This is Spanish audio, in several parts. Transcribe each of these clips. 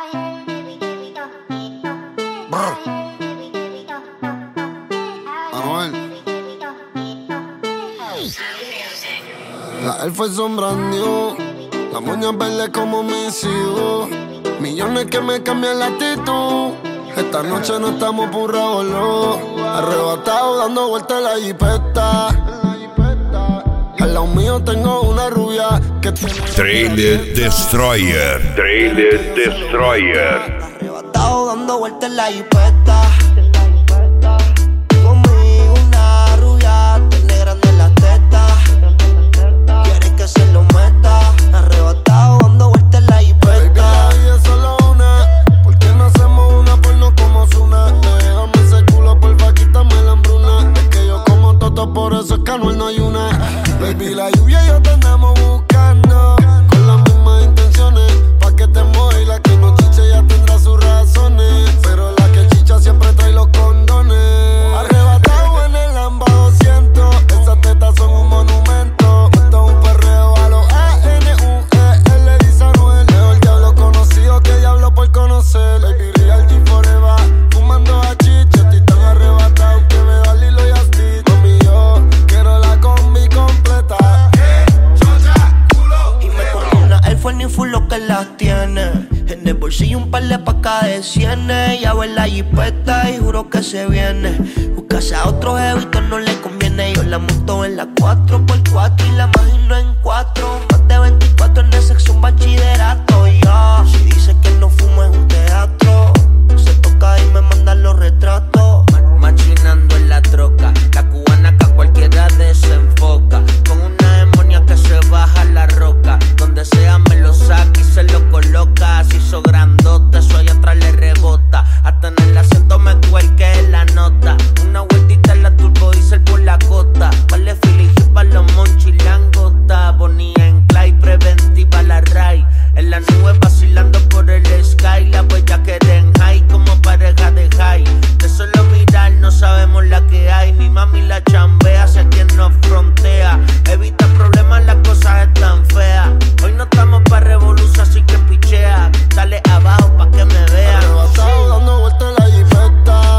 La elfa es sombra new, la moña verde como mis hijos. Millones que me cambian la actitud. Esta noche no estamos burrados, arrebatados dando vueltas en la jipeta. Al lado mío tengo una rubia que tiene Trailer Destroyer. Trailer Destroyer. Arrebatado dando vueltas en la jipeta. Conmigo una rubia, tiene grande la teta. Quiere que se lo meta. Arrebatado dando vueltas en la jipeta. Baby, la vida es solo una. ¿Por qué no hacemos una porno como Zuna? Déjame ese culo, porfa, quítame la hambruna. Es que yo como toto, por eso es que Anuel no hay una. Baby, la lluvia y yo te andamos buscando con las mismas intenciones. Pa' que te moje y la que no chiche ya tendrá sus razones. Pero la que chicha siempre trae los condones. Arrebatado en el Lamba 200. Esas tetas son un monumento. Esto es un perreo a los A-N-U-E-L. Le dice Anuel. Mejor diablo conocido que diablo por conocer. Baby, real G forever. Fumando a chicha, estoy tan arrebatado que me da Lilo y Asti. Mami, yo quiero la combi completa. Y me pone una elfa ni full lo que las tiene. En el bolsillo un par de pacas de cienes. Ya ve la jipeta y juro que se viene. Buscarse a otro jevito no le conviene. Yo la monto en la 4x4 y la imagino en 4. Más de 24 en el sexo, un bachillerato. Ya, si dice que no fumo es un teatro. Se toca y me manda los retratos. Machinando en la troca. La cubana que a cualquiera desenfoca. Con una demonia que se baja la roca. Donde sea me lo saca y se lo coloca. Se hizo grandote, eso allá atrás le rebota. Hasta en el acento me cuelque la nota. Una vueltita en la turbo diesel por la costa. Vale feeling pa' los monchis langota. Bonía en Clay, preventiva la ray. En la nube vacilando por el sky. La huella que en high como pareja de high. De solo mirar no sabemos la que hay. Mi mami la chambea, hacia quien nos frontea. Evita problemas, las cosas están feas. Hoy no estamos pa' revolución, así que pichea. Dale abajo pa' que me vea. Arrebatado dando vueltas en la jipeta.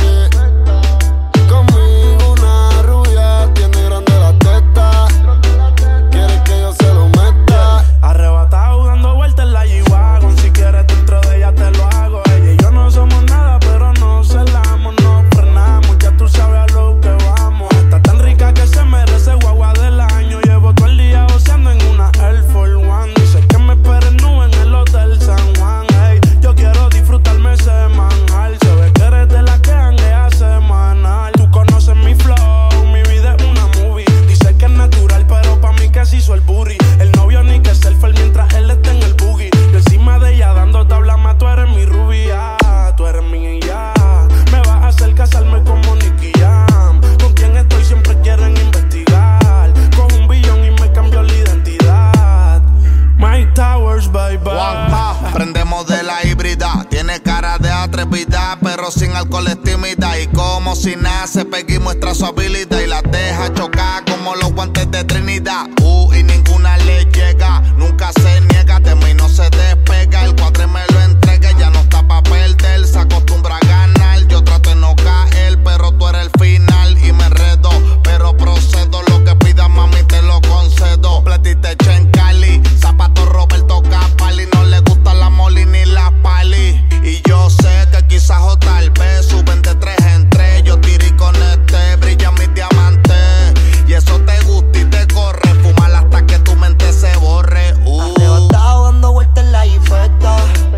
Yeah. Conmigo una rubia, tiene grande la teta. Quiere que yo se lo meta. Arrebatado dando vueltas en la G-Wagon. Si quieres dentro de ella te lo hago. Ella y yo no somos nada, pero no celamos, no frenamos. Ya tú sabes a lo que vamos. Está tan rica que se merece guagua del año. Llevo todo el día oceando en una Air Force One. Dice que me esperen nube en el Hotel San Juan. Hey, yo quiero disfrutarme semanal. Se ve que eres de la que janguea semanal. Tú conoces mi flow, mi vida es una movie. Dice que es natural, pero pa' mí que se hizo el booty. El novio ni que selfie mientras él está en el boogie. Yo encima de ella dando tabla más, tú eres mi rubia. Tú eres mi ya. Me vas a hacer casarme como Nicky Jam. Con quien estoy siempre quieren investigar. Con un billón y me cambió la identidad. My Towers, bye bye. Juanpa, prendemos de la híbrida. Tiene cara de atrevida, pero sin alcohol es tímida. Y como si nace, Peggy muestra su habilidad. Y la deja chocar como los guantes de Trinidad. Y ninguna le llega, nunca se niega. De mí no se despega, el cuadre me lo entrega. Ya no está pa' perder, se acostumbra a ganar. Yo trato de no caer, pero tú eres el final. Y me enredo, pero procedo. Lo que pidas, mami, te lo concedo. Platita hecha en Cali, zapatos Roberto Capali. No le gusta la Molly ni la Pali. Y yo sé que quizás o tal vez suben de 3 en 3. Yo tiré con este, brilla mis diamantes. Y eso te gusta y te corre. Fumar hasta que tu mente se borre. Arrebatado dando vueltas en la jipeta.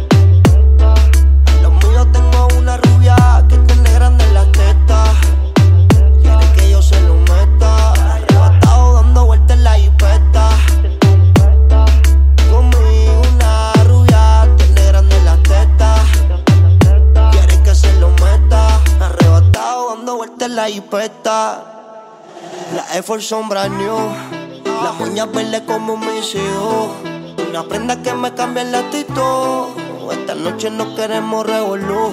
Los míos tengo una rubia que tiene grande las tetas. Quiere que yo se lo meta. Arrebatado dando vueltas en la jipeta. Conmigo una rubia, tiene grande las tetas. Quiere que se lo meta. Arrebatado dando vueltas en la jipeta. La Air Force son brand new. Las uñas verdes como mis hijos. Una prenda que me cambia la actitud. Esta noche no queremos revolú.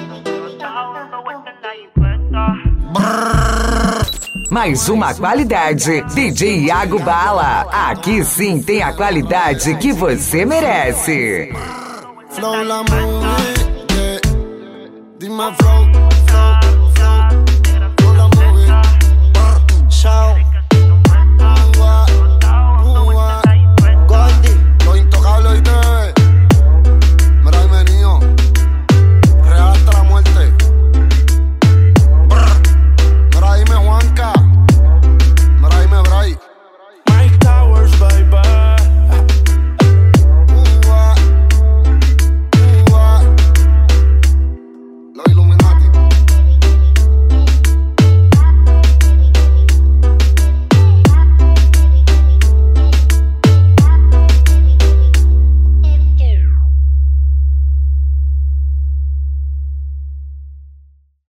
Mais uma qualidade, DJ Iago Bala. Aqui sim tem a qualidade que você merece. Flow la movie, yeah. Dime flow, flow.